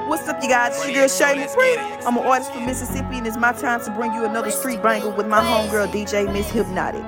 What's up, you guys? It's your girl Shayla. I'm an artist from Mississippi, and it's my time to bring you another street banger with my homegirl DJ Miss Hypnotic.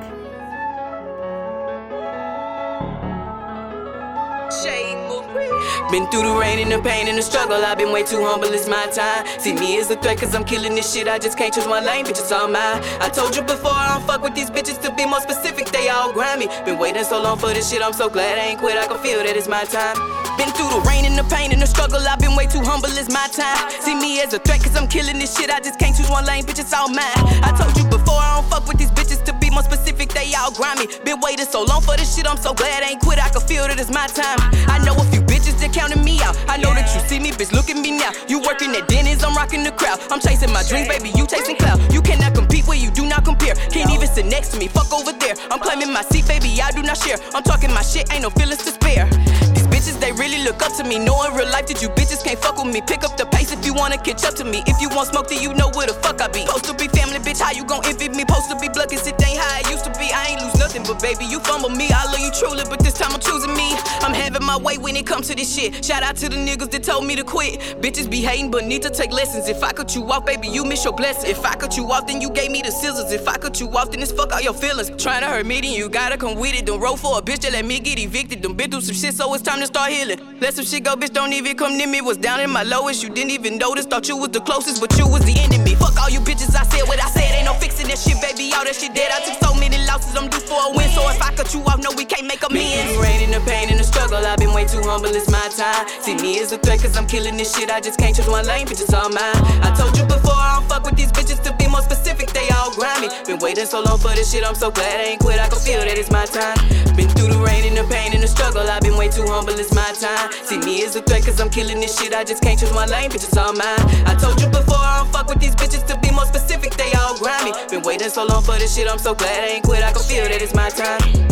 Been through the rain and the pain and the struggle, I've been way too humble, it's my time. See me as a threat cause I'm killing this shit, I just can't choose one lane, bitches all mine. I told you before, I don't fuck with these bitches, to be more specific, they all grimy. Been waiting so long for this shit, I'm so glad I ain't quit, I can feel that it's my time. Been through the rain and the pain and the struggle, I've been way too humble, it's my time. See me as a threat cause I'm killing this shit, I just can't choose one lane, bitches all mine. I told you before, I don't fuck with these bitches, to be more specific, they all grimy. Been waiting so long for this shit, I'm so glad I ain't quit, I can feel that it's my time. I know a few bitches that counting me out. I know that you see me, bitch, look at me now. You working at Denny's, I'm rocking the crowd. I'm chasing my dreams, baby, you chasing clout. You cannot compete where you do not compare. Can't even sit next to me, fuck over there. I'm claiming my seat, baby, I do not share. I'm talking my shit, ain't no feelings to spare. These bitches, they really look up to me. Know in real life that you bitches can't fuck with me. Pick up the pace if you wanna catch up to me. If you want smoke, then you know where the fuck I be. Supposed to be family, bitch, how you gon' envy me? Supposed to be blood, cause it ain't how it used to be. I ain't lose nothing, but baby, you fumble me. I love you truly, but this time I'm choosing me. I'm having my way when it comes to this shit. Shout out to the niggas that told me to quit. Bitches be hating, but need to take lessons. If I cut you off, baby, you miss your blessing. If I cut you off, then you gave me the scissors. If I cut you off, then it's fuck all your feelings. Trying to hurt me, then you gotta come with it. Don't roll for a bitch that let me get evicted. Done been through some shit, so it's time to start healing. Let some shit go, bitch, don't even come near me. Was down in my lowest, you didn't even notice. Thought you was the closest, but you was the enemy. Fuck all you bitches, I said what I said. Ain't no fixing that shit, baby, all that shit dead. I took so many losses, I'm due for a win. So if I cut you off, no, we can't make amends. Been through the rain and the pain and the struggle, I've been way too humble, it's my time. See me as a threat cause I'm killing this shit, I just can't choose one lane, bitches all mine. I told you before, I don't fuck with these bitches, to be more specific, they all grimy. Been waiting so long for this shit, I'm so glad I ain't quit, I can feel that it's my time. Been through the rain and the pain and the struggle, I've been way too humble, it's my time. See me as a threat cause I'm killing this shit, I just can't choose one lane, bitches all mine. I told you before, I don't fuck with these bitches, to be more specific, they all grimy. Been waiting so long for this shit, I'm so glad I ain't quit, I can feel that it's my time.